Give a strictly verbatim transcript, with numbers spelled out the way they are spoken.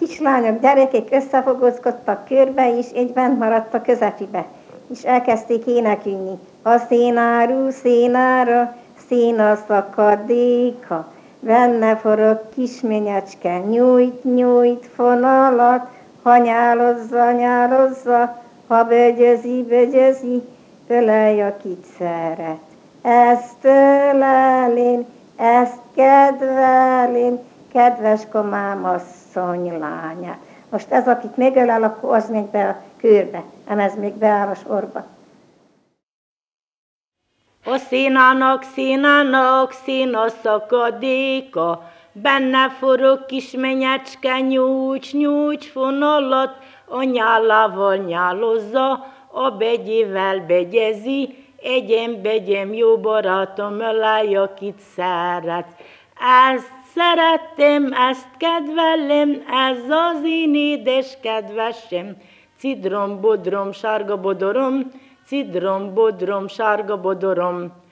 kislányok, gyerekek összefogózkodtak körbe, és egy bent maradt a közepibe. És elkezdték énekelni. A szénáru, szénára, széna szakadéka, benne forog kismenyecske, nyújt, nyújt fonalat, ha nyálozza, nyálozza, ha bögyözi, bögyözi, ölelj, akit szeret. Ezt ölelén, ezt kedvelén, kedves komám asszony lányát. Most ez, akit megölel, akkor az még be a körbe, nem ez még beáll a sorba. A szénának, szénának, széna szakadéka, benne forog kismenyecske, nyújts, nyújts fonalat, a nyálával nyálozza, a begyével begyezi, egyem, begyem, jó barátom, ölelj, akit szeret. Ezt szeretem, ezt kedvelem, ez az én édes kedvesem. Cidrom, bodrom, sárga bodorom, cidrom, bodrom, sárga bodorom.